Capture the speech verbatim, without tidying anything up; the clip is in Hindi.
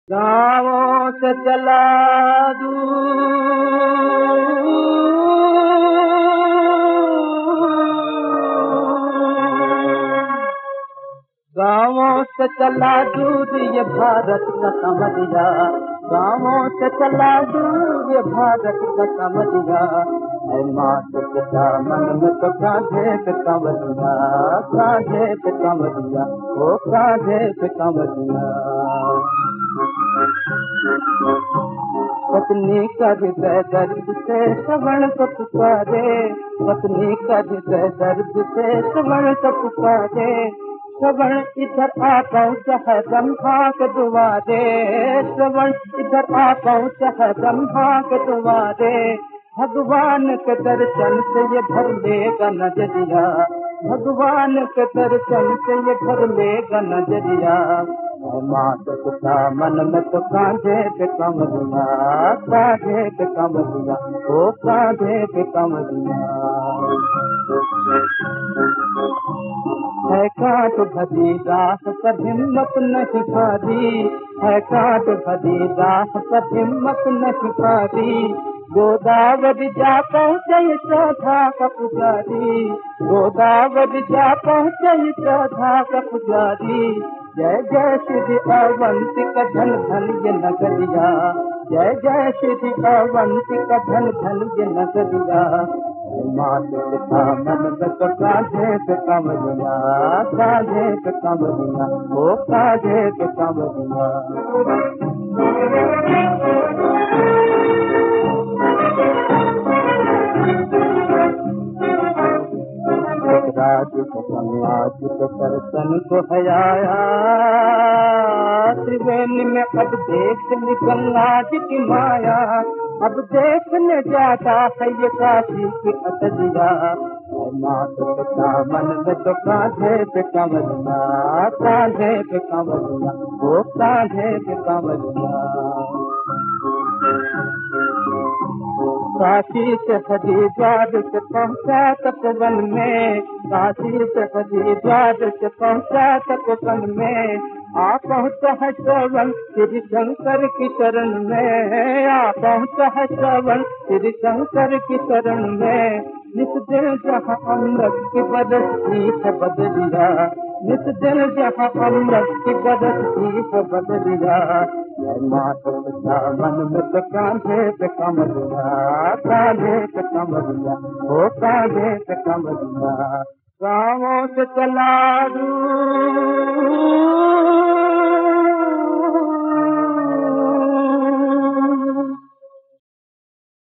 गाँवों से चला दूर, गाँवों से चला दूर ये भारत का समझिया, गाँवों से चला दूर ये भारत का समझिया, है मात पिता मन में तो कांधे पे कमरिया, कांधे पे कमरिया, ओ कांधे पे कमरिया। पत्नी का हृदय दर्द से श्रवण को पुकारे, पत्नी का हृदय दर्द से श्रवण को पुकारे, श्रवण इधर आ पहुँचा है ब्रह्मा के द्वारे, श्रवण इधर आ पहुँचा है ब्रह्मा के द्वारे, भगवान के दर्शन से ये भर लेगा नजरिया, भगवान के दर्शन से ये भर लेगा नजरिया, मात पिता मन में तो कांधे पे कमरिया, कांधे पे कमरिया, ओ कांधे पे कमरिया। है कांट भरी राह पर हिम्मत नहीं भारी, है कांट भरी राह पर हिम्मत नहीं भारी, गोदावरी जा पहुँचे श्रद्धा का पुजारी, गोदावरी जा पहुँचे श्रद्धा का पुजारी, जय जय श्री अवंतिका धन धन ये नगरिया, जय जय श्री अवंतिका धन धन ये नगरिया, मात पिता मन में तो कांधे पे कमरिया, कांधे पे कमरिया, ओ कांधे पे कमरिया। राज को समाज को दर्शन को हयाया, त्रिवेणी में अब देख ली गंगा जी की माया, अब देखने जाता है ये काशी की अटलिया, मात पिता मन में तो कांधे पे कमरिया, कांधे पे कमरिया, वो कांधे पे कमरिया। काशी से हरिद्वार से पहुँचा तपोवन में, काशी से हरिद्वार से पहुँचा तपोवन में, आ पहुँचा है श्रवण श्री शंकर की शरण में, आ पहुँचा है श्रवण श्री शंकर की शरण में, नित दिन जहाँ अमृत की बरसती है बदरिया, नित दिन जहाँ अमृत की बरसती है बदरिया, मात पिता मन में तो कांधे पे कमरिया, कांधे पे कमरिया, ओ कांधे पे कमरिया। गाँवों से चला दूर